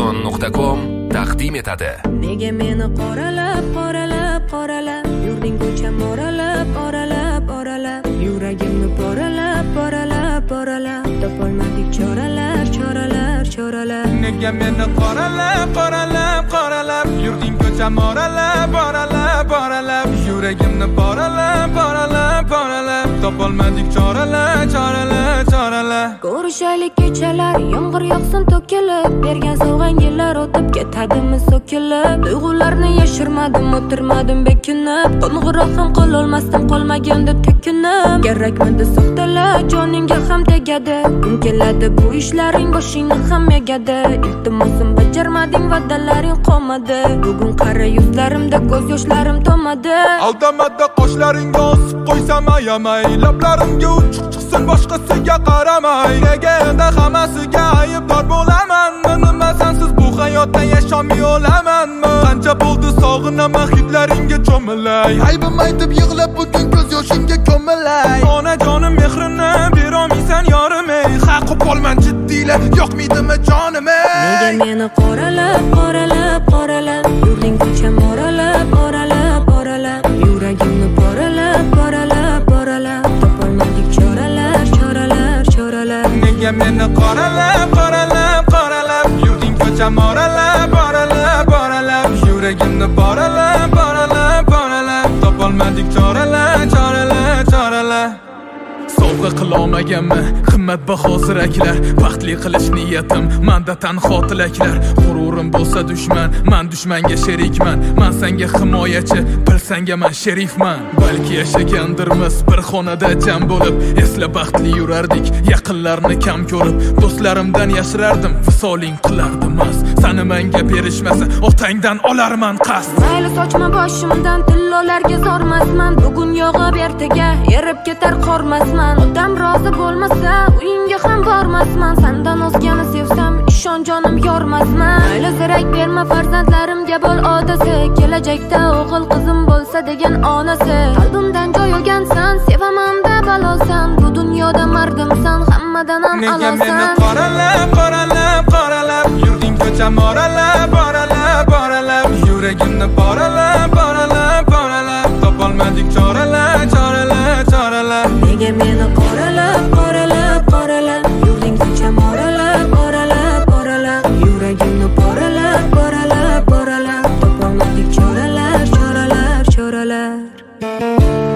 Arzon.com taqdim etadi. Nega meni qoralab yurding ko'cham oralab yuragimni poralab topolmadik choralar. Nega meni qoralab yurding ko'cham oralab yuragimni poralab topolmadik choralar. Ko'rishaylik kechalar, yomg'ir yog'sin to'kilib, bergan sovg'ang yillar o'tib ketadimi so'kilib. Tuyg'ularni yashirmadim, o'tirmadim bekinib, qo'ng'iroq ham qilolmasdim qolmaganda tekinib. Kerakmidi soxtalar, joningga ham tegadi. Kun keladi bu ishlaring boshingni ham egadi. Iltimosim bajarmading, va'dalaring qolmadi. Bugun qara yuzlarimda ko'z yoshlarim tomadi. Aldamada qoshlaringga osib qo'ysam ayamay, lablarimga uchuq chiqsin boshqasiga qaramay. Nega endi hammasiga aybdor bo'laman? Nima sensiz bu hayotda yashamay o'lamanmi? Qancha bo'ldi sog'inaman hidlaringga cho'milay. Aybim aytib yig'lab bugun ko'z yoshimga ko'milay. Onajonim mehrini berolmaysan yorim ey. Haq qolman jiddiylar, yo'qmaydimi jonim ey? Nega meni qoralab yurding ko'cham oralab yuragimni poralab topolmadik choralar. Nega meni qoralab yurding ko'cham oralab yuragimni poralab topolmadik choralar. Sovg'a qilolmaganman qimmatbaho ziraklar, baxtli qilish niyatim menda tanho tilaklar. G'ururim bo'lsa dushman, men dushmanga sherikman. Men senga himoyachi, bilsanga men sherifman. Balki yashagandirmiz bir xonada jam bo'lib, esla baxtli yurardik, yaqinlarni kam ko'rib. Do'stlarimdan yashirardim, visoling qilardim mas. Seni menga berishmasa, otangdan olarman qasd. Mayli sochma boshimdan tillolarga zormasman. Bugun yog'ib ertaga erib ketar qormasman. Odam rozi bo'lmasa, uyingga ham bormasman. Sendan o'zgani sevsam, ishon jonim yormasman. Mayli zirak berma farzandlarimga bo'l odasi. Kelajakda o'g'il qizim bo'lsa degan onasi. Qalbimdan joy olgansan, sevaman-da balosan. Bu dunyoda mardimsan, hammadan ham a'losan. Nega meni qoralab yurding ko'cham oralab yuragimni poralab topolmadik choralar. Nega meni qoralab yurding ko'cham oralab yuragimni poralab topolmadik choralar.